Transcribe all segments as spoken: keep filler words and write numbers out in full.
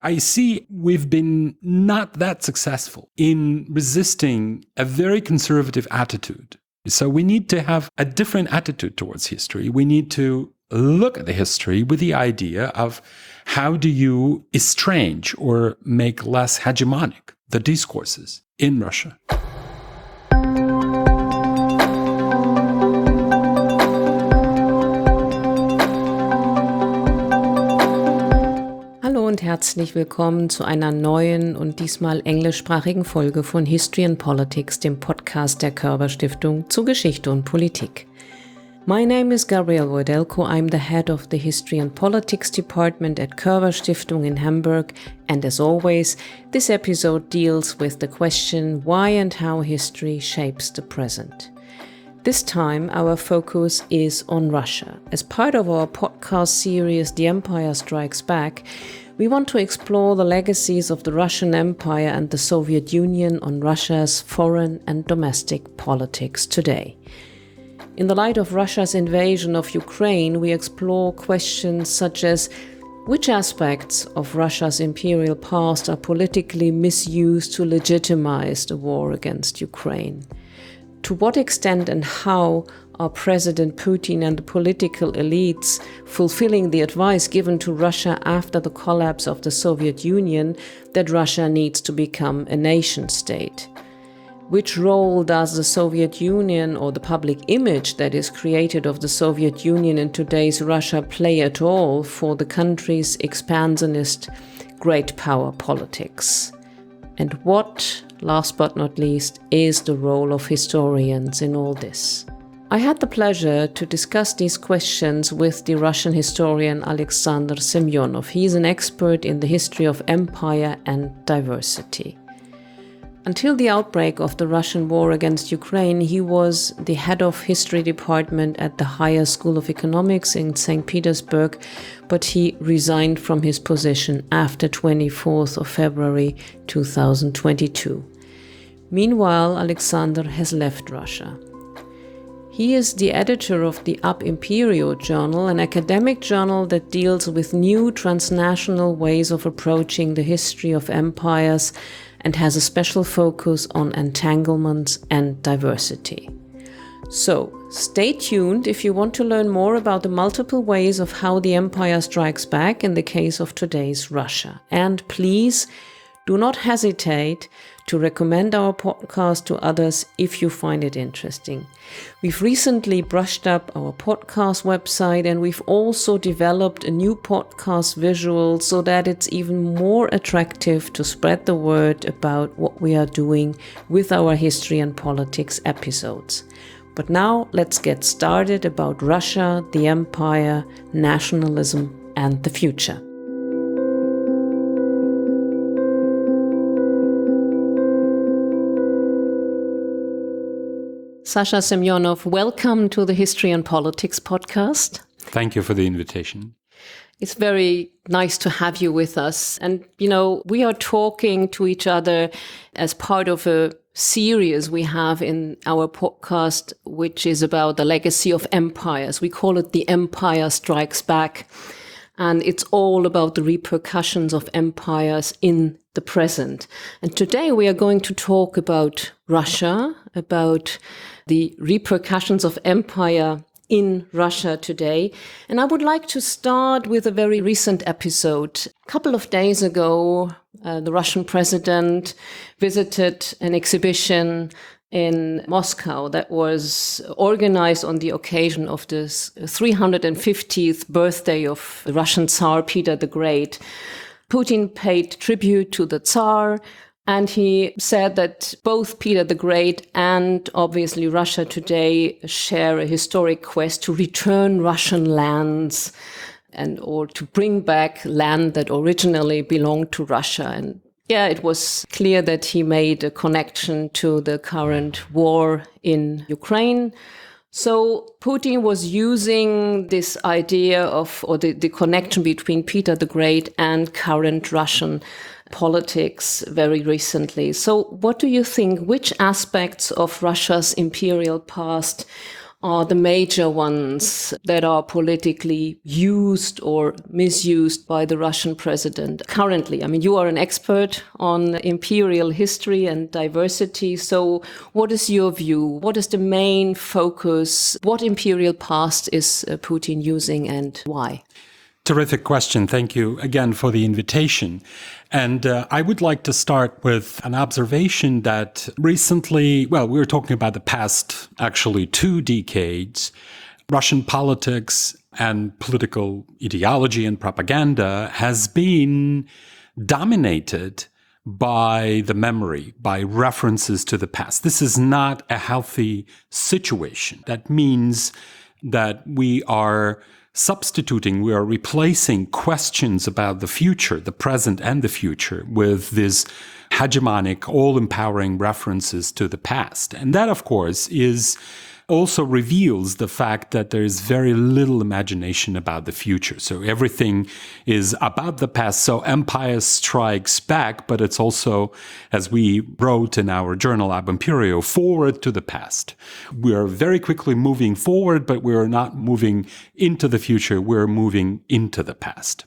I see we've been not that successful in resisting a very conservative attitude. So we need to have a different attitude towards history. We need to look at the history with the idea of how do you estrange or make less hegemonic the discourses in Russia. Hallo und herzlich willkommen zu einer neuen und diesmal englischsprachigen Folge von History and Politics, dem Podcast der Körber Stiftung zu Geschichte und Politik. My name is Gabrielle Wojdelko. I'm the head of the History and Politics department at Körber Stiftung in Hamburg, and as always, this episode deals with the question why and how history shapes the present. This time, our focus is on Russia. As part of our podcast series, The Empire Strikes Back, we want to explore the legacies of the Russian Empire and the Soviet Union on Russia's foreign and domestic politics today. In the light of Russia's invasion of Ukraine, we explore questions such as which aspects of Russia's imperial past are politically misused to legitimize the war against Ukraine? To what extent and how are President Putin and the political elites fulfilling the advice given to Russia after the collapse of the Soviet Union that Russia needs to become a nation state? Which role does the Soviet Union or the public image that is created of the Soviet Union in today's Russia play at all for the country's expansionist great power politics? And what, last but not least, is the role of historians in all this? I had the pleasure to discuss these questions with the Russian historian Alexander Semyonov. He is an expert in the history of empire and diversity. Until the outbreak of the Russian war against Ukraine, he was the head of history department at the Higher School of Economics in Saint Petersburg, but he resigned from his position after twenty-fourth of February two thousand twenty-two. Meanwhile, Alexander has left Russia. He is the editor of the Ab Imperio journal, an academic journal that deals with new transnational ways of approaching the history of empires and has a special focus on entanglements and diversity. So, stay tuned if you want to learn more about the multiple ways of how the empire strikes back in the case of today's Russia. And please do not hesitate to recommend our podcast to others if you find it interesting. We've recently brushed up our podcast website, and we've also developed a new podcast visual so that it's even more attractive to spread the word about what we are doing with our history and politics episodes. But now let's get started about Russia, the empire, nationalism, and the future. Sasha Semyonov, welcome to the History and Politics podcast. Thank you for the invitation. It's very nice to have you with us. And, you know, we are talking to each other as part of a series we have in our podcast, which is about the legacy of empires. We call it The Empire Strikes Back. And it's all about the repercussions of empires in the present. And today we are going to talk about Russia, about the repercussions of empire in Russia today. And I would like to start with a very recent episode. A couple of days ago, uh, the Russian president visited an exhibition in Moscow that was organized on the occasion of the three hundred fiftieth birthday of the Russian Tsar Peter the Great. Putin paid tribute to the Tsar, and he said that both Peter the Great and obviously Russia today share a historic quest to return Russian lands and or to bring back land that originally belonged to Russia. And yeah, it was clear that he made a connection to the current war in Ukraine. So Putin was using this idea of, or the, the connection between Peter the Great and current Russian politics very recently. So what do you think, which aspects of Russia's imperial past are the major ones that are politically used or misused by the Russian president currently? I mean, you are an expert on imperial history and diversity. So what is your view? What is the main focus? What imperial past is uh, Putin using and why? Terrific question. Thank you again for the invitation. And uh, I would like to start with an observation that recently, well, we were talking about the past, actually two decades, Russian politics and political ideology and propaganda has been dominated by the memory, by references to the past. This is not a healthy situation. That means that we are substituting, we are replacing questions about the future, the present and the future, with this hegemonic, all-empowering references to the past. And that, of course, is also reveals the fact that there is very little imagination about the future. So everything is about the past. So empire strikes back, but it's also, as we wrote in our journal Ab Imperio, forward to the past. We are very quickly moving forward, but we're not moving into the future. We're moving into the past.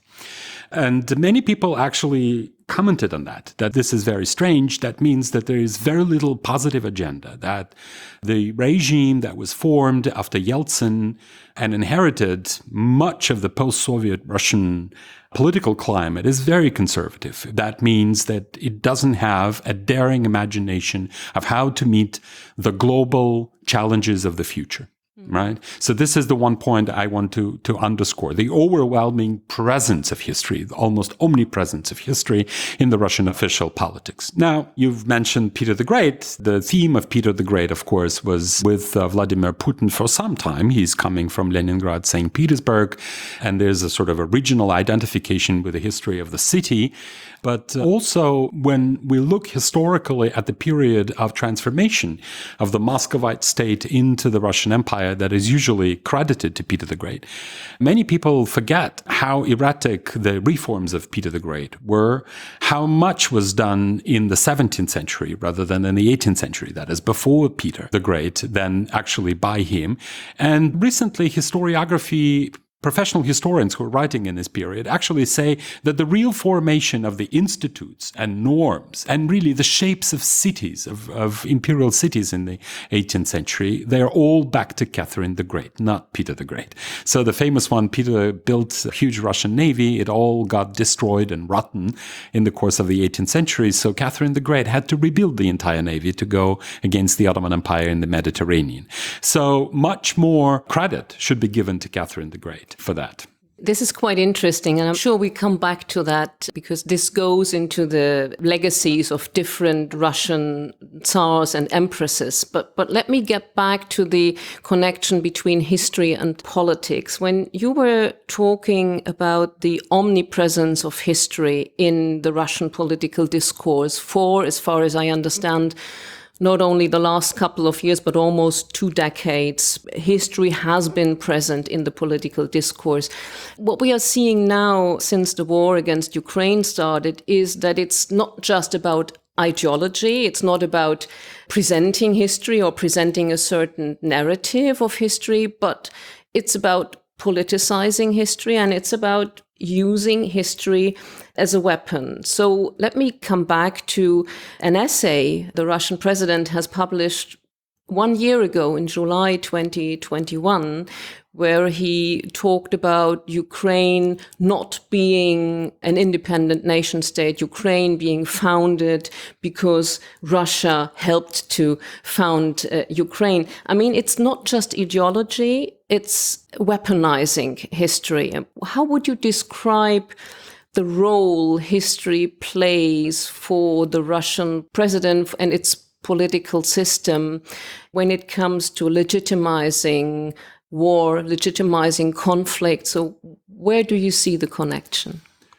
And many people actually commented on that, that this is very strange. That means that there is very little positive agenda, that the regime that was formed after Yeltsin and inherited much of the post-Soviet Russian political climate is very conservative. That means that it doesn't have a daring imagination of how to meet the global challenges of the future. Right? So this is the one point I want to, to underscore. The overwhelming presence of history, the almost omnipresence of history in the Russian official politics. Now, you've mentioned Peter the Great. The theme of Peter the Great, of course, was with uh, Vladimir Putin for some time. He's coming from Leningrad, Saint Petersburg, and there's a sort of a regional identification with the history of the city. But also, when we look historically at the period of transformation of the Muscovite state into the Russian Empire that is usually credited to Peter the Great, many people forget how erratic the reforms of Peter the Great were, how much was done in the seventeenth century rather than in the eighteenth century, that is before Peter the Great, than actually by him. And recently, historiography professional historians who are writing in this period actually say that the real formation of the institutes and norms and really the shapes of cities, of, of imperial cities in the eighteenth century, they are all back to Catherine the Great, not Peter the Great. So the famous one, Peter built a huge Russian navy. It all got destroyed and rotten in the course of the eighteenth century. So Catherine the Great had to rebuild the entire navy to go against the Ottoman Empire in the Mediterranean. So much more credit should be given to Catherine the Great for that. This is quite interesting, and I'm sure we come back to that because this goes into the legacies of different Russian tsars and empresses. But but let me get back to the connection between history and politics. When you were talking about the omnipresence of history in the Russian political discourse for, as far as I understand, not only the last couple of years, but almost two decades, history has been present in the political discourse. What we are seeing now, since the war against Ukraine started, is that it's not just about ideology. It's not about presenting history or presenting a certain narrative of history, but it's about politicizing history, and it's about using history as a weapon. So let me come back to an essay the Russian president has published one year ago in July twenty twenty-one, where he talked about Ukraine not being an independent nation state, Ukraine being founded because Russia helped to found uh, Ukraine. I mean, it's not just ideology, it's weaponizing history. How would you describe the role history plays for the Russian president and its political system when it comes to legitimizing war, legitimizing conflict? So where do you see the connection?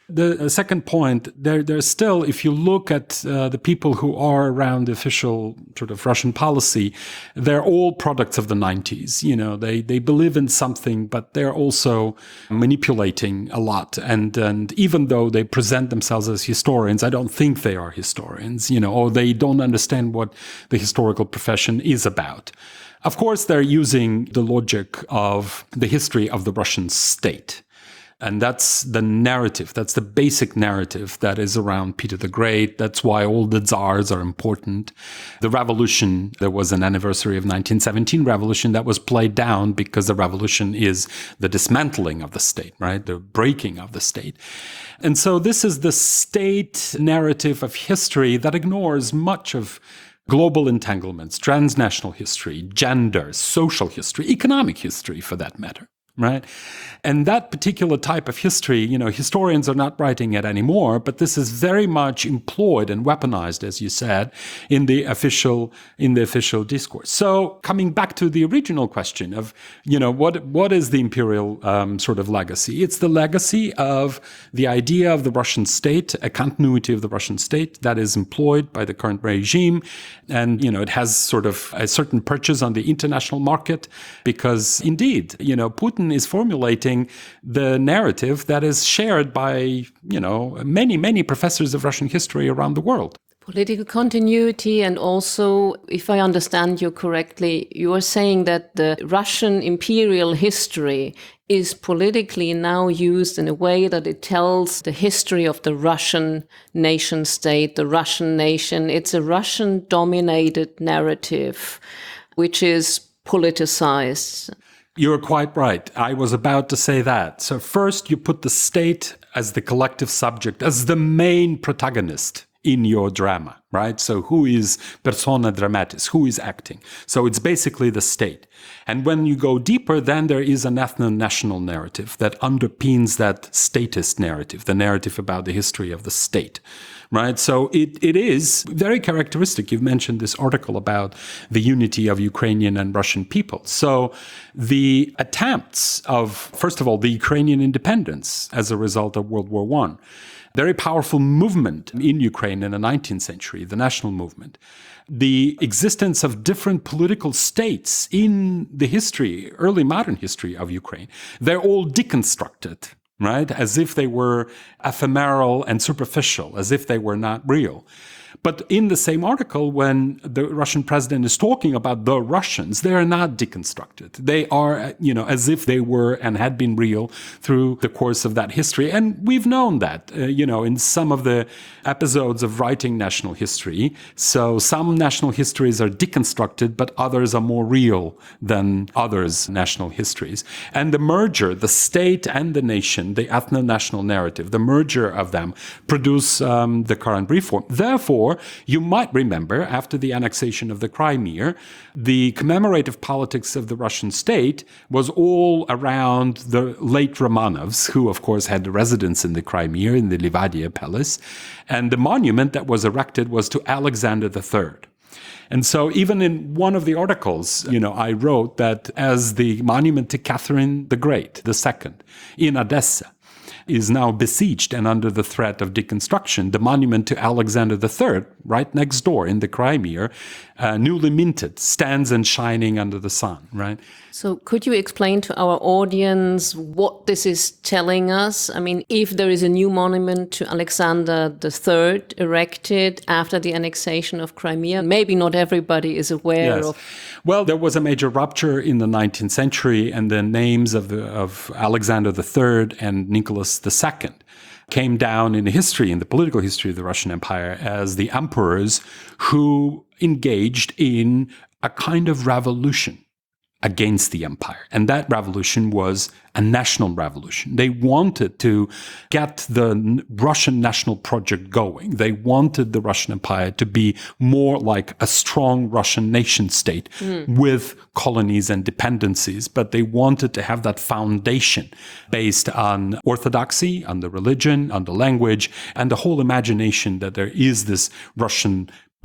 The second point, there, there's still, if you look at uh, the people who are around the official sort of Russian policy, they're all products of the nineties. You know, they, they believe in something, but they're also manipulating a lot. And, and even though they present themselves as historians, I don't think they are historians, you know, or they don't understand what the historical profession is about. Of course, they're using the logic of the history of the Russian state. And that's the narrative. That's the basic narrative that is around Peter the Great. That's why all the tsars are important. The revolution, there was an anniversary of nineteen seventeen revolution that was played down because the revolution is the dismantling of the state, right? The breaking of the state. And so this is the state narrative of history that ignores much of global entanglements, transnational history, gender, social history, economic history for that matter. Right. And that particular type of history, you know, historians are not writing it anymore, but this is very much employed and weaponized, as you said, in the official, in the official discourse. So coming back to the original question of, you know, what, what is the imperial um, sort of legacy? It's the legacy of the idea of the Russian state, a continuity of the Russian state that is employed by the current regime. And, you know, it has sort of a certain purchase on the international market because indeed, you know, Putin is formulating the narrative that is shared by, you know, many, many professors of Russian history around the world. Political continuity, and also, if I understand you correctly, you are saying that the Russian imperial history is politically now used in a way that it tells the history of the Russian nation state, the Russian nation. It's a Russian-dominated narrative, which is politicized. You're quite right. I was about to say that. So first, you put the state as the collective subject, as the main protagonist in your drama, right? So who is persona dramatis? Who is acting? So it's basically the state. And when you go deeper, then there is an ethno-national narrative that underpins that statist narrative, the narrative about the history of the state. Right. So it, it is very characteristic. You've mentioned this article about the unity of Ukrainian and Russian people. So the attempts of, first of all, the Ukrainian independence as a result of World War One, very powerful movement in Ukraine in the nineteenth century, the national movement. The existence of different political states in the history, early modern history of Ukraine, they're all deconstructed. Right? As if they were ephemeral and superficial, as if they were not real. But in the same article, when the Russian president is talking about the Russians, they are not deconstructed. They are, you know, as if they were and had been real through the course of that history. And we've known that, uh, you know, in some of the episodes of writing national history. So some national histories are deconstructed, but others are more real than others' national histories. And the merger, the state and the nation, the ethno-national narrative, the merger of them produce um, the current reform. Therefore, you might remember, after the annexation of the Crimea, the commemorative politics of the Russian state was all around the late Romanovs, who, of course, had a residence in the Crimea, in the Livadia Palace. And the monument that was erected was to Alexander the Third. And so even in one of the articles, you know, I wrote that as the monument to Catherine the Great, the Second, in Odessa, is now besieged and under the threat of deconstruction, the monument to Alexander the Third, right next door in the Crimea, uh, newly minted, stands and shining under the sun, right? So could you explain to our audience what this is telling us? I mean, if there is a new monument to Alexander the Third erected after the annexation of Crimea, maybe not everybody is aware yes. of. Well, there was a major rupture in the nineteenth century, and the names of, the, of Alexander the Third and Nicholas the Second came down in the history, in the political history of the Russian Empire, as the emperors who engaged in a kind of revolution against the empire. And that revolution was a national revolution. They wanted to get the Russian national project going. They wanted the Russian Empire to be more like a strong Russian nation state mm. with colonies and dependencies, but they wanted to have that foundation based on orthodoxy, on the religion, on the language, and the whole imagination that there is this Russian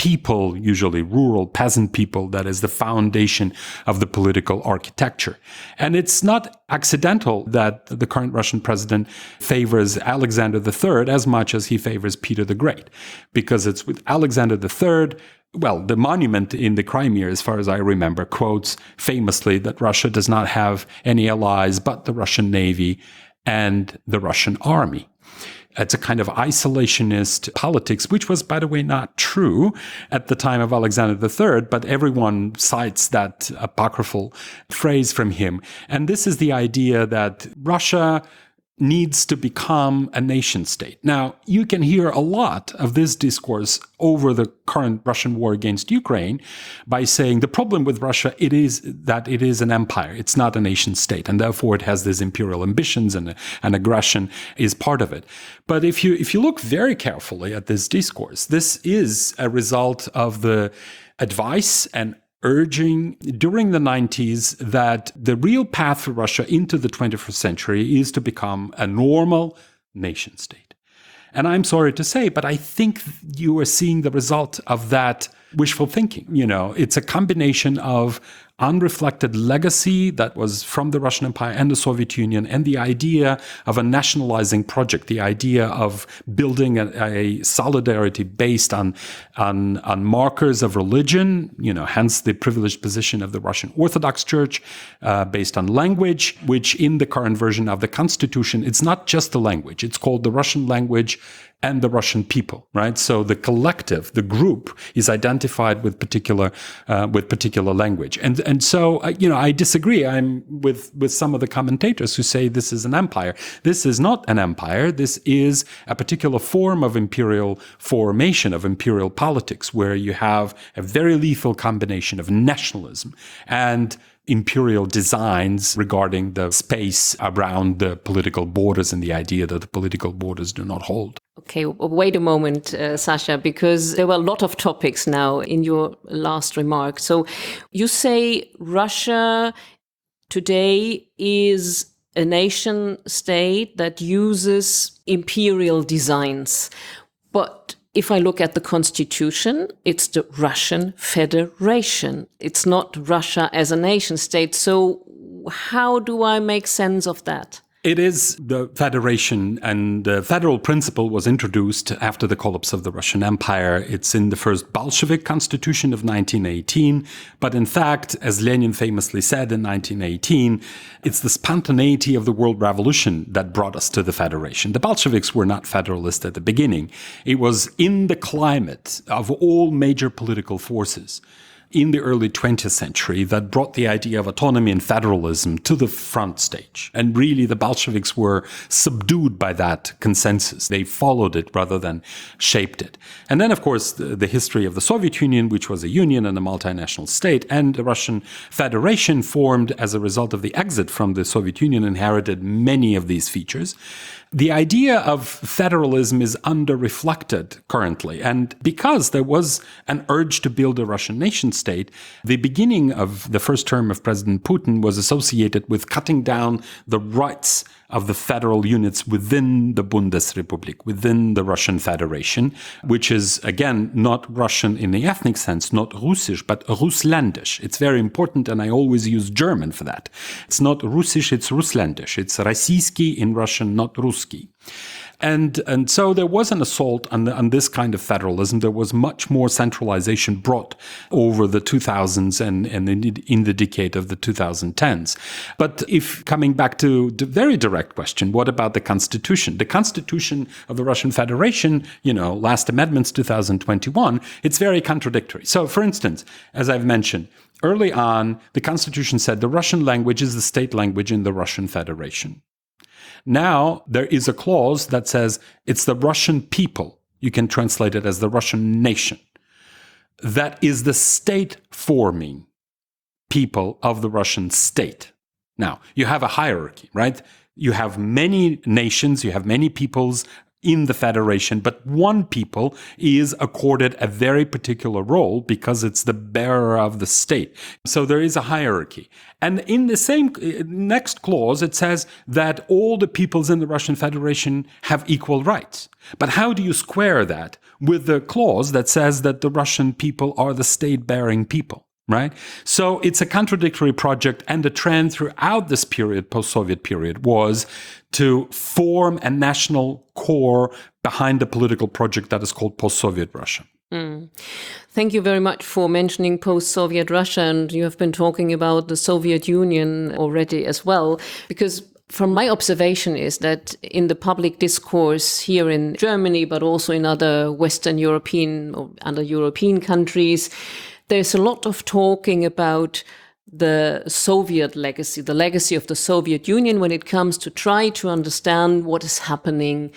people, usually rural peasant people, that is the foundation of the political architecture. And it's not accidental that the current Russian president favors Alexander the Third as much as he favors Peter the Great, because it's with Alexander the Third. Well, the monument in the Crimea, as far as I remember, quotes famously that Russia does not have any allies but the Russian Navy and the Russian army. It's a kind of isolationist politics, which was, by the way, not true at the time of Alexander the Third, but everyone cites that apocryphal phrase from him. And this is the idea that Russia needs to become a nation state. Now, you can hear a lot of this discourse over the current Russian war against Ukraine by saying the problem with Russia, it is that it is an empire. It's not a nation state, and therefore it has these imperial ambitions, and, and aggression is part of it. But if you if you look very carefully at this discourse, this is a result of the advice and urging during the nineties that the real path for Russia into the twenty-first century is to become a normal nation state. And I'm sorry to say, but I think you are seeing the result of that wishful thinking. You know, it's a combination of unreflected legacy that was from the Russian Empire and the Soviet Union, and the idea of a nationalizing project, the idea of building a, a solidarity based on, on, on markers of religion, you know, hence the privileged position of the Russian Orthodox Church, uh, based on language, which in the current version of the Constitution, it's not just the language, it's called the Russian language and the Russian people, right? So the collective, the group, is identified with particular uh, with particular language, and and so uh, you know I disagree. I'm with with some of the commentators who say this is an empire. This is not an empire. This is a particular form of imperial formation, of imperial politics, where you have a very lethal combination of nationalism and imperial designs regarding the space around the political borders, and the idea that the political borders do not hold. Okay, wait a moment, uh, Sasha, because there were a lot of topics now in your last remark. So you say Russia today is a nation state that uses imperial designs. But if I look at the constitution, it's the Russian Federation. It's not Russia as a nation state. So how do I make sense of that? It is the federation, and the federal principle was introduced after the collapse of the Russian Empire. It's in the first Bolshevik constitution of nineteen eighteen. But in fact, as Lenin famously said in nineteen eighteen, it's the spontaneity of the world revolution that brought us to the federation. The Bolsheviks were not federalist at the beginning. It was in the climate of all major political forces in the early twentieth century that brought the idea of autonomy and federalism to the front stage. And really, the Bolsheviks were subdued by that consensus. They followed it rather than shaped it. And then, of course, the, the history of the Soviet Union, which was a union and a multinational state, and the Russian Federation formed as a result of the exit from the Soviet Union, inherited many of these features. The idea of federalism is under-reflected currently. And because there was an urge to build a Russian nation state, the beginning of the first term of President Putin was associated with cutting down the rights of the federal units within the Bundesrepublik, within the Russian Federation, which is, again, not Russian in the ethnic sense, not Russisch, but Russländisch. It's very important, and I always use German for that. It's not Russisch, it's Russländisch. It's Российский in Russian, not Ruski. And and so there was an assault on, the, on this kind of federalism. There was much more centralization brought over the two thousands and, and in, in the decade of the twenty tens. But if coming back to the very direct question, what about the Constitution? The Constitution of the Russian Federation, you know, last amendments two thousand twenty-one, it's very contradictory. So, for instance, as I've mentioned, early on, the Constitution said the Russian language is the state language in the Russian Federation. Now, there is a clause that says it's the Russian people. You can translate it as the Russian nation. That is the state-forming people of the Russian state. Now, you have a hierarchy, right? You have many nations, you have many peoples in the federation, but one people is accorded a very particular role because it's the bearer of the state. So there is a hierarchy. And in the same next clause, it says that all the peoples in the Russian Federation have equal rights. But how do you square that with the clause that says that the Russian people are the state-bearing people? Right? So it's a contradictory project, and the trend throughout this period, post-Soviet period, was to form a national core behind the political project that is called post-Soviet Russia. Mm. Thank you very much for mentioning post-Soviet Russia, and you have been talking about the Soviet Union already as well, because from my observation is that in the public discourse here in Germany, but also in other Western European or other European countries, there's a lot of talking about the Soviet legacy, the legacy of the Soviet Union when it comes to try to understand what is happening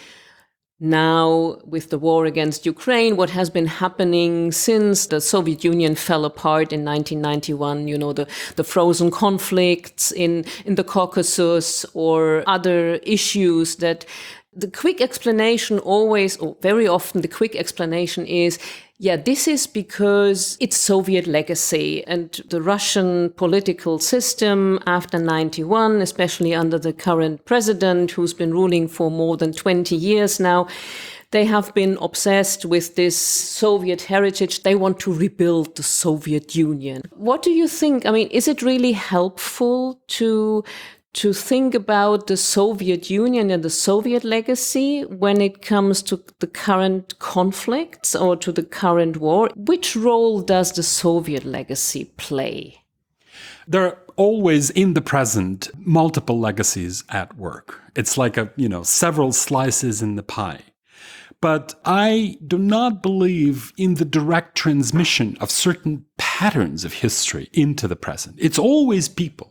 now with the war against Ukraine, what has been happening since the Soviet Union fell apart in nineteen ninety-one, you know, the, the frozen conflicts in, in the Caucasus or other issues that the quick explanation always, or very often the quick explanation is, yeah, this is because it's Soviet legacy and the Russian political system after ninety-one, especially under the current president who's been ruling for more than twenty years now, they have been obsessed with this Soviet heritage. They want to rebuild the Soviet Union. What do you think? I mean, is it really helpful to to think about the Soviet Union and the Soviet legacy when it comes to the current conflicts or to the current war? Which role does the Soviet legacy play? There are always in the present multiple legacies at work. It's like a, you know, several slices in the pie. But I do not believe in the direct transmission of certain patterns of history into the present. It's always people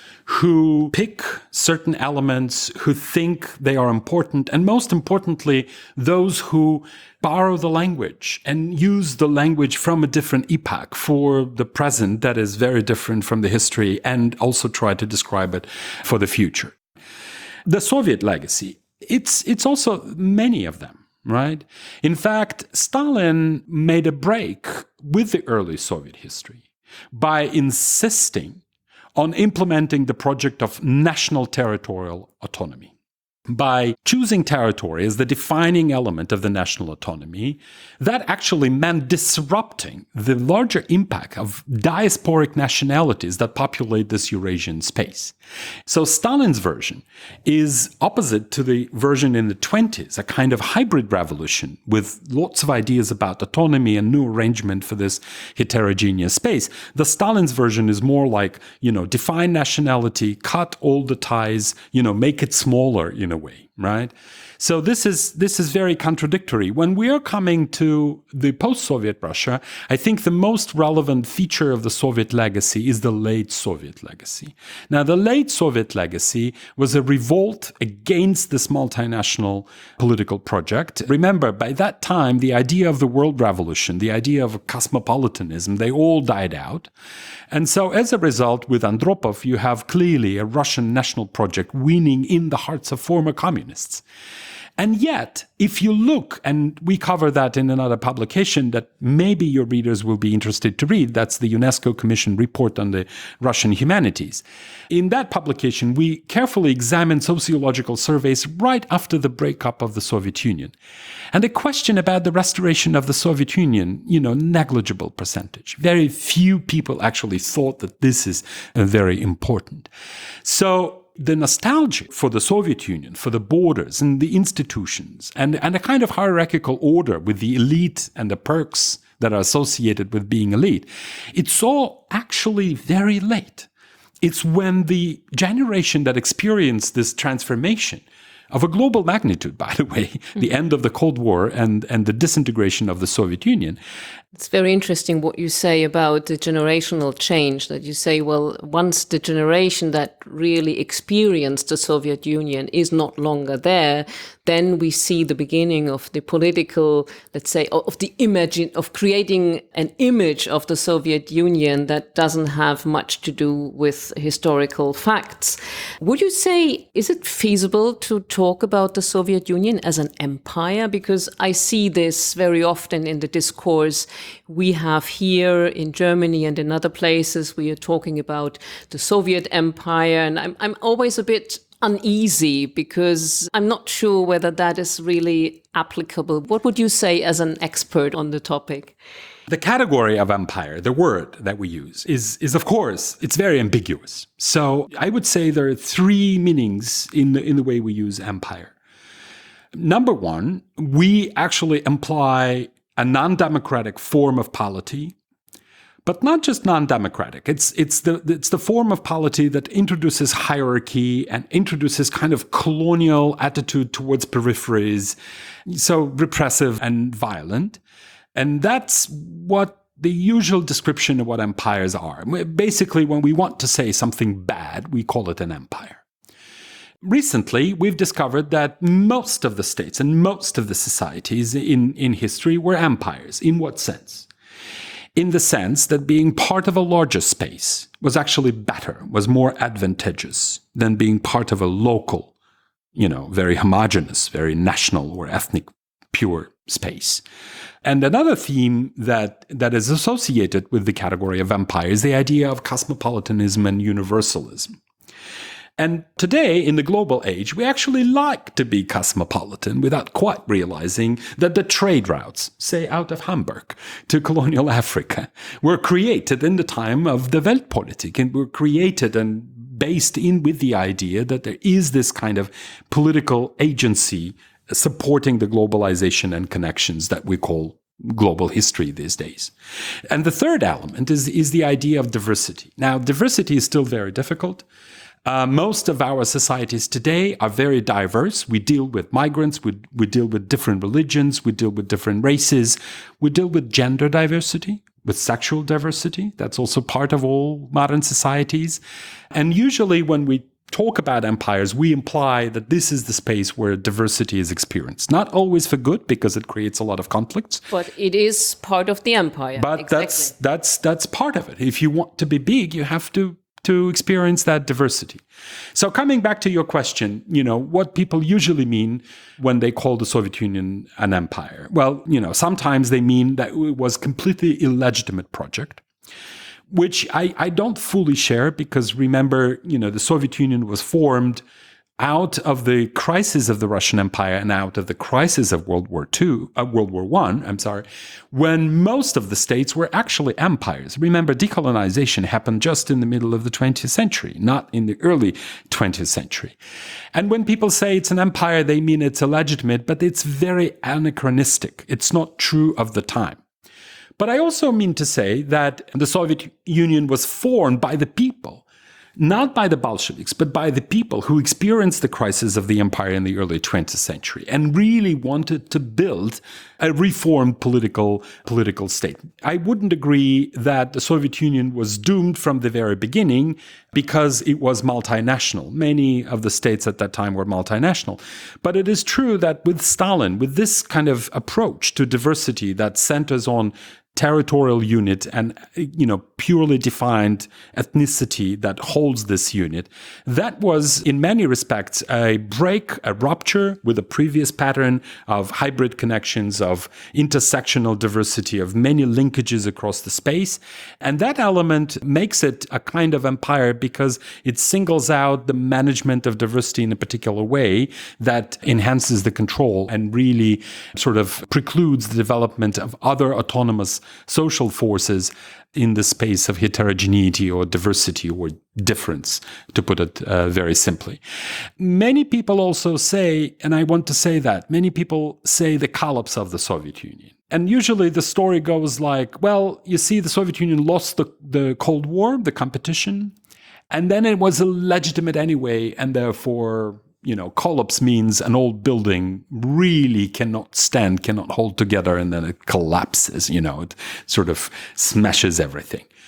who pick certain elements, who think they are important, and most importantly, those who borrow the language and use the language from a different epoch for the present that is very different from the history, and also try to describe it for the future. The Soviet legacy, it's, it's also many of them, right? In fact, Stalin made a break with the early Soviet history by insisting on implementing the project of national territorial autonomy. By choosing territory as the defining element of the national autonomy, that actually meant disrupting the larger impact of diasporic nationalities that populate this Eurasian space. So Stalin's version is opposite to the version in the twenties, a kind of hybrid revolution with lots of ideas about autonomy and new arrangement for this heterogeneous space. The Stalin's version is more like, you know, define nationality, cut all the ties, you know, make it smaller in a way, right? So this is this is very contradictory. When we are coming to the post-Soviet Russia, I think the most relevant feature of the Soviet legacy is the late Soviet legacy. Now, the late Soviet legacy was a revolt against this multinational political project. Remember, by that time, the idea of the world revolution, the idea of cosmopolitanism, they all died out. And so as a result, with Andropov, you have clearly a Russian national project winning in the hearts of former communists. And yet, if you look, and we cover that in another publication that maybe your readers will be interested to read, that's the UNESCO Commission report on the Russian humanities. In that publication, we carefully examine sociological surveys right after the breakup of the Soviet Union. And the question about the restoration of the Soviet Union, you know, negligible percentage. Very few people actually thought that this is uh, very important. So, the nostalgia for the Soviet Union, for the borders and the institutions, and, and a kind of hierarchical order with the elite and the perks that are associated with being elite, it's all actually very late. It's when the generation that experienced this transformation of a global magnitude, by the way, mm-hmm. the end of the Cold War and, and the disintegration of the Soviet Union. It's very interesting what you say about the generational change, that you say, well, once the generation that really experienced the Soviet Union is not longer there, then we see the beginning of the political, let's say, of the image, of creating an image of the Soviet Union that doesn't have much to do with historical facts. Would you say, is it feasible to talk about the Soviet Union as an empire? Because I see this very often in the discourse we have here in Germany and in other places. We are talking about the Soviet Empire, and I'm, I'm always a bit uneasy because I'm not sure whether that is really applicable. What would you say as an expert on the topic? The category of empire, the word that we use, is, is of course, it's very ambiguous. So I would say there are three meanings in the, in the way we use empire. Number one, we actually imply a non-democratic form of polity, but not just non-democratic. It's it's the it's the form of polity that introduces hierarchy and introduces kind of colonial attitude towards peripheries, so repressive and violent. And that's what the usual description of what empires are. Basically, when we want to say something bad, we call it an empire. Recently, we've discovered that most of the states and most of the societies in, in history were empires. In what sense? In the sense that being part of a larger space was actually better, was more advantageous than being part of a local, you know, very homogeneous, very national or ethnic pure space. And another theme that, that is associated with the category of empire is the idea of cosmopolitanism and universalism. And today, in the global age, we actually like to be cosmopolitan without quite realizing that the trade routes, say out of Hamburg to colonial Africa, were created in the time of the Weltpolitik and were created and based in with the idea that there is this kind of political agency supporting the globalization and connections that we call global history these days. And the third element is, is the idea of diversity. Now, diversity is still very difficult. Uh, most of our societies today are very diverse. We deal with migrants, we, we deal with different religions, we deal with different races, we deal with gender diversity, with sexual diversity. That's also part of all modern societies. And usually when we talk about empires, we imply that this is the space where diversity is experienced. Not always for good, because it creates a lot of conflicts. But it is part of the empire. But exactly. that's that's that's part of it. If you want to be big, you have to to experience that diversity. So coming back to your question, you know, what people usually mean when they call the Soviet Union an empire. Well, you know, sometimes they mean that it was a completely illegitimate project, which I, I don't fully share, because remember, you know, the Soviet Union was formed out of the crisis of the Russian Empire and out of the crisis of World War Two, uh, World War One, I'm sorry, when most of the states were actually empires. Remember, decolonization happened just in the middle of the twentieth century, not in the early twentieth century. And when people say it's an empire, they mean it's illegitimate, but it's very anachronistic. It's not true of the time. But I also mean to say that the Soviet Union was formed by the people, not by the Bolsheviks, but by the people who experienced the crisis of the empire in the early twentieth century and really wanted to build a reformed political, political state. I wouldn't agree that the Soviet Union was doomed from the very beginning because it was multinational. Many of the states at that time were multinational. But it is true that with Stalin, with this kind of approach to diversity that centers on territorial unit and, you know, purely defined ethnicity that holds this unit, that was in many respects a break, a rupture with a previous pattern of hybrid connections, of intersectional diversity, of many linkages across the space. And that element makes it a kind of empire because it singles out the management of diversity in a particular way that enhances the control and really sort of precludes the development of other autonomous social forces in the space of heterogeneity or diversity or difference, to put it uh, very simply. Many people also say, and I want to say that, many people say the collapse of the Soviet Union. And usually the story goes like, well, you see, the Soviet Union lost the, the Cold War, the competition, and then it was illegitimate anyway, and therefore, you know, collapse means an old building really cannot stand, cannot hold together, and then it collapses, you know, it sort of smashes everything.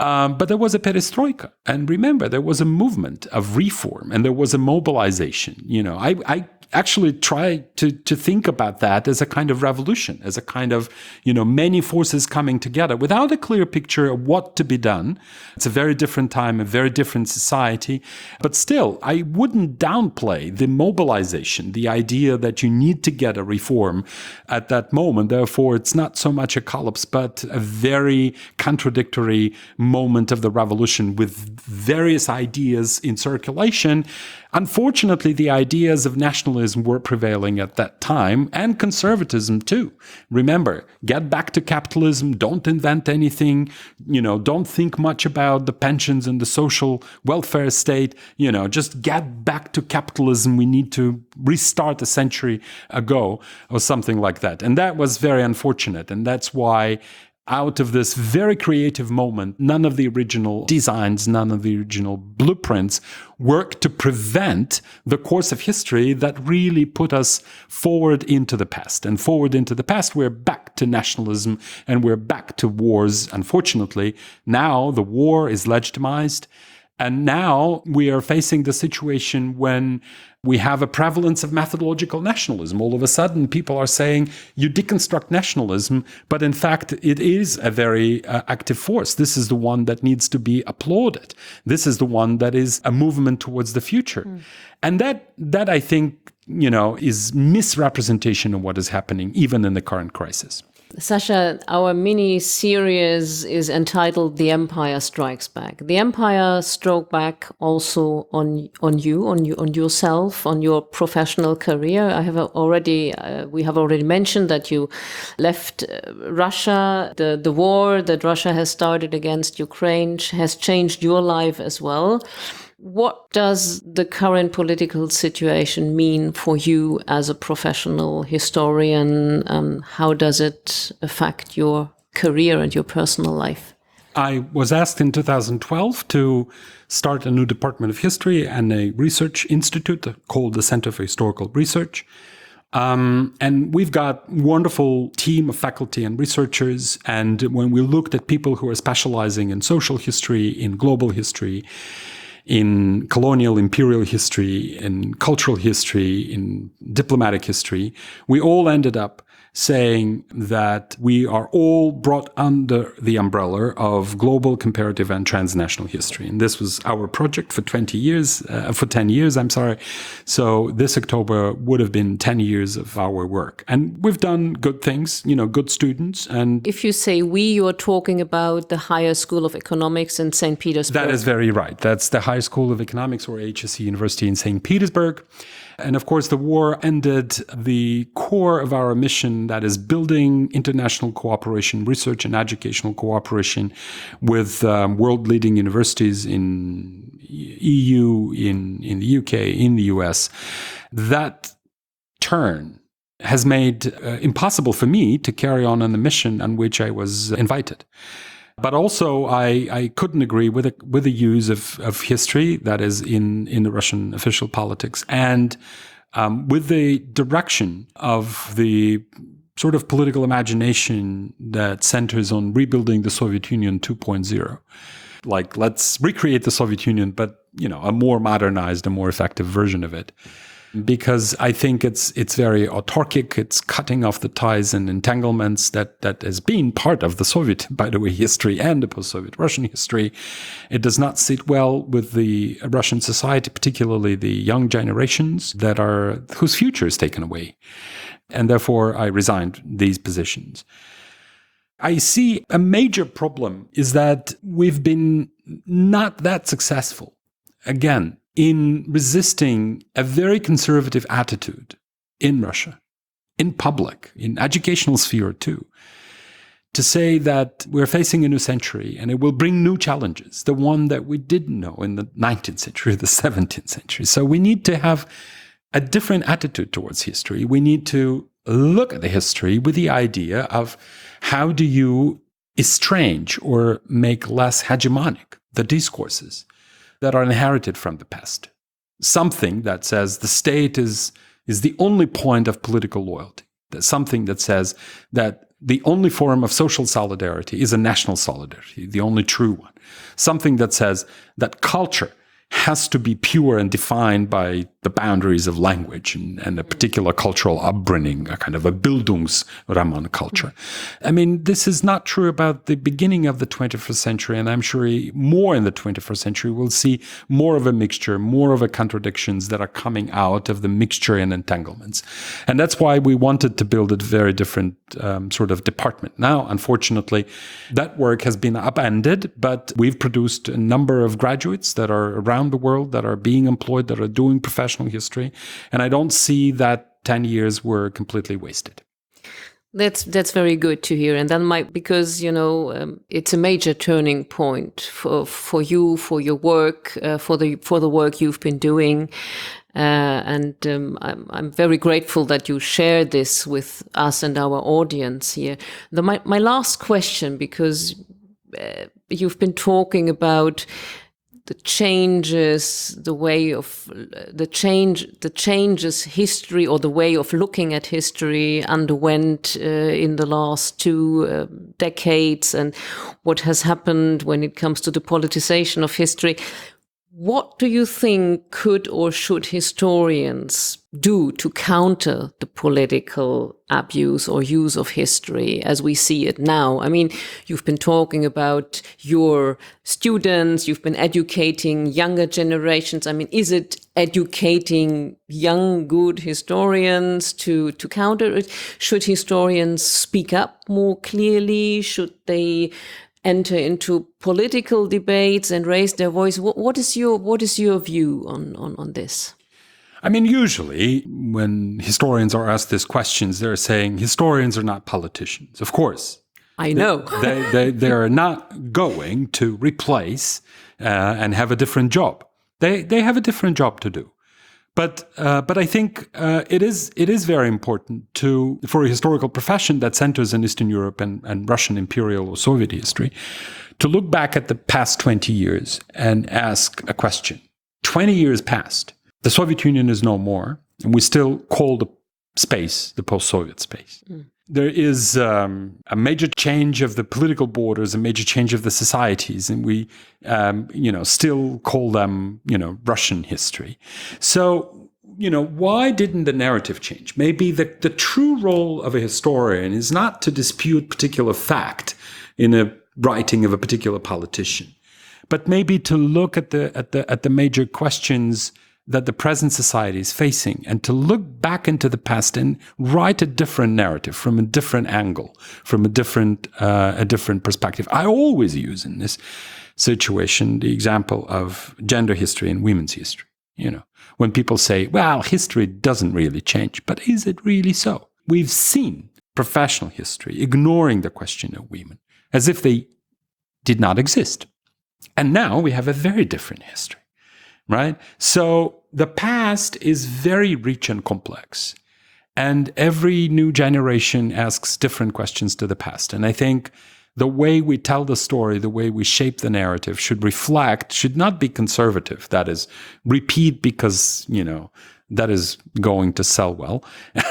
Um, but there was a perestroika. And remember, there was a movement of reform and there was a mobilization. You know, I, I actually try to, to think about that as a kind of revolution, as a kind of, you know, many forces coming together without a clear picture of what to be done. It's a very different time, a very different society. But still, I wouldn't downplay the mobilization, the idea that you need to get a reform at that moment. Therefore, it's not so much a collapse, but a very contradictory moment of the revolution with various ideas in circulation. Unfortunately, the ideas of nationalism were prevailing at that time, and conservatism too. Remember, get back to capitalism, don't invent anything, you know, don't think much about the pensions and the social welfare state, you know, just get back to capitalism. We need to restart a century ago or something like that. And that was very unfortunate. And that's why out of this very creative moment, none of the original designs, none of the original blueprints work to prevent the course of history that really put us forward into the past. And forward into the past, we're back to nationalism and we're back to wars, unfortunately. Now the war is legitimized. And now we are facing the situation when we have a prevalence of methodological nationalism. All of a sudden, people are saying you deconstruct nationalism, but in fact, it is a very uh, active force. This is the one that needs to be applauded. This is the one that is a movement towards the future. Mm. And that, that I think, you know, is misrepresentation of what is happening, even in the current crisis. Sasha, our mini-series is entitled The Empire Strikes Back. The Empire struck back also on on you, on you, on yourself, on your professional career. I have already, uh, we have already mentioned that you left uh, Russia. The, the war that Russia has started against Ukraine has changed your life as well. What does the current political situation mean for you as a professional historian? Um, how does it affect your career and your personal life? I was asked in two thousand twelve to start a new department of history and a research institute called the Center for Historical Research. Um, and we've got a wonderful team of faculty and researchers. And when we looked at people who are specializing in social history, in global history, in colonial imperial history, in cultural history, in diplomatic history, we all ended up saying that we are all brought under the umbrella of global, comparative, and transnational history. And this was our project for twenty years, uh, for ten years, I'm sorry. So this October would have been ten years of our work. And we've done good things, you know, good students. And if you say we, you're talking about the Higher School of Economics in Saint Petersburg. That is very right. That's the Higher School of Economics, or H S E University in Saint Petersburg. And of course, the war ended the core of our mission, that is building international cooperation, research and educational cooperation with um, world-leading universities in E U, in, in the U K, in the U S. That turn has made uh, impossible for me to carry on on the mission on which I was invited. But also, I, I couldn't agree with the, with the use of, of history, that is, in, in the Russian official politics, and um, with the direction of the sort of political imagination that centers on rebuilding the Soviet Union two point oh. Like, let's recreate the Soviet Union, but, you know, a more modernized, a more effective version of it. Because I think it's it's very autarkic. It's cutting off the ties and entanglements that that has been part of the Soviet, by the way, history and the post-Soviet Russian history. It does not sit well with the Russian society, particularly the young generations that are whose future is taken away. And therefore, I resigned these positions. I see a major problem is that we've been not that successful. Again, in resisting a very conservative attitude in Russia, in public, in educational sphere too, to say that we're facing a new century and it will bring new challenges, the one that we didn't know in the nineteenth century, the seventeenth century. So we need to have a different attitude towards history. We need to look at the history with the idea of how do you estrange or make less hegemonic the discourses that are inherited from the past. Something that says the state is, is the only point of political loyalty. That's something that says that the only form of social solidarity is a national solidarity, the only true one. Something that says that culture has to be pure and defined by the boundaries of language and, and a particular cultural upbringing, a kind of a Bildungsrahmen culture. I mean, this is not true about the beginning of the twenty-first century, and I'm sure more in the twenty-first century we'll see more of a mixture, more of a contradictions that are coming out of the mixture and entanglements. And that's why we wanted to build a very different um, sort of department. Now, unfortunately, that work has been upended, but we've produced a number of graduates that are around the world that are being employed, that are doing professional history. And I don't see that ten years were completely wasted. That's that's very good to hear, and that might because you know um, it's a major turning point for for you, for your work, uh, for the for the work you've been doing, uh, and um, I'm I'm very grateful that you share this with us and our audience here. The, my my last question, because uh, you've been talking about the changes, the way of the change, the changes history or the way of looking at history underwent uh, in the last two uh, decades, and what has happened when it comes to the politicization of history. What do you think could or should historians do to counter the political abuse or use of history as we see it now? I mean, you've been talking about your students, you've been educating younger generations. I mean, is it educating young, good historians to, to counter it? Should historians speak up more clearly? Should they enter into political debates and raise their voice? What, what is your what is your view on, on, on this? I mean, usually when historians are asked these questions, they're saying historians are not politicians. Of course. I know. they, they, they are not going to replace uh, and have a different job. They, they have a different job to do. But uh, but I think uh, it is it is very important to for a historical profession that centers in Eastern Europe and, and Russian imperial or Soviet history to look back at the past twenty years and ask a question. twenty years passed. The Soviet Union is no more, and we still call the space the post-Soviet space. Mm. There is um, a major change of the political borders, a major change of the societies, and we, um, you know, still call them, you know, Russian history. So, you know, why didn't the narrative change? Maybe the, the true role of a historian is not to dispute particular fact in a writing of a particular politician, but maybe to look at the at the at the major questions that the present society is facing, and to look back into the past and write a different narrative from a different angle, from a different uh, a different perspective. I always use in this situation the example of gender history and women's history. You know, when people say, well, history doesn't really change, but is it really so? We've seen professional history ignoring the question of women as if they did not exist. And now we have a very different history. Right? So the past is very rich and complex, and every new generation asks different questions to the past. And I think the way we tell the story, the way we shape the narrative should reflect, should not be conservative. That is, repeat because, you know, that is going to sell well,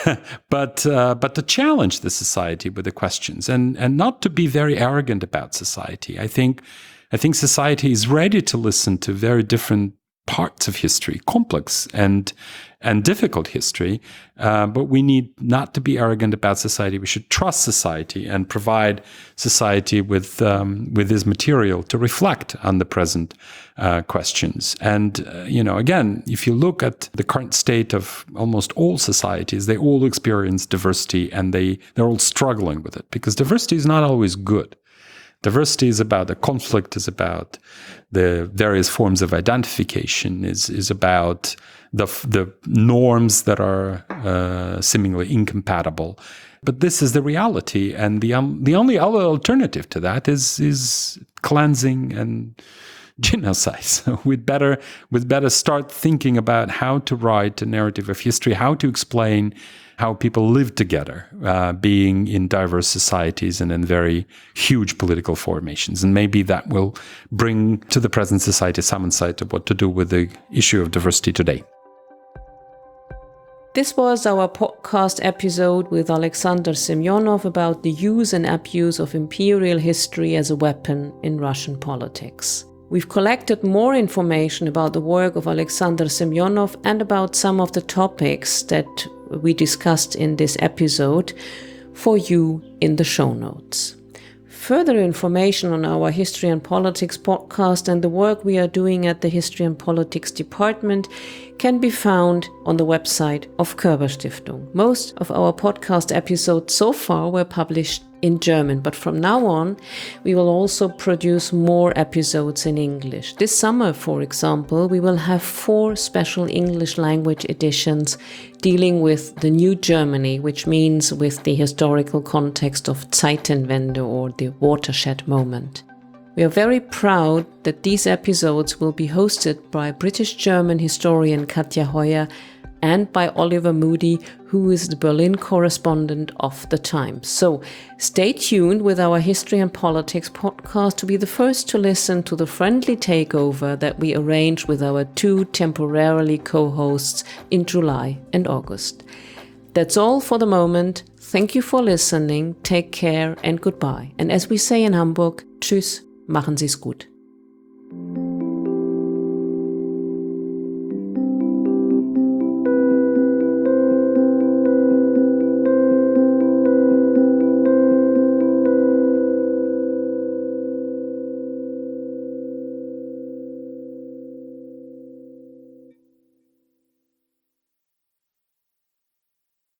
but uh, but to challenge the society with the questions, and and not to be very arrogant about society. I think I think society is ready to listen to very different parts of history, complex and and difficult history, uh, but we need not to be arrogant about society. We should trust society and provide society with um, with this material to reflect on the present uh, questions. And uh, you know, again, if you look at the current state of almost all societies, they all experience diversity, and they they're all struggling with it because diversity is not always good. Diversity is about the conflict, is about the various forms of identification, is is about the the norms that are uh, seemingly incompatible. But this is the reality, and the um, the only other alternative to that is is cleansing and genocide. So we'd better we'd better start thinking about how to write a narrative of history, how to explain how people live together, uh, being in diverse societies and in very huge political formations. And maybe that will bring to the present society some insight of what to do with the issue of diversity today. This was our podcast episode with Alexander Semyonov about the use and abuse of imperial history as a weapon in Russian politics. We've collected more information about the work of Alexander Semyonov and about some of the topics that we discussed in this episode for you in the show notes. Further information on our History and Politics podcast and the work we are doing at the History and Politics department can be found on the website of Körber-Stiftung. Most of our podcast episodes so far were published in German, but from now on we will also produce more episodes in English. This summer, for example, we will have four special English language editions dealing with the new Germany, which means with the historical context of Zeitenwende or the watershed moment. We are very proud that these episodes will be hosted by British-German historian Katja Heuer and by Oliver Moody, who is the Berlin correspondent of The Times. So stay tuned with our History and Politics podcast to be the first to listen to the friendly takeover that we arranged with our two temporarily co-hosts in July and August. That's all for the moment. Thank you for listening, take care and goodbye. And as we say in Hamburg, tschüss, machen Sie's gut.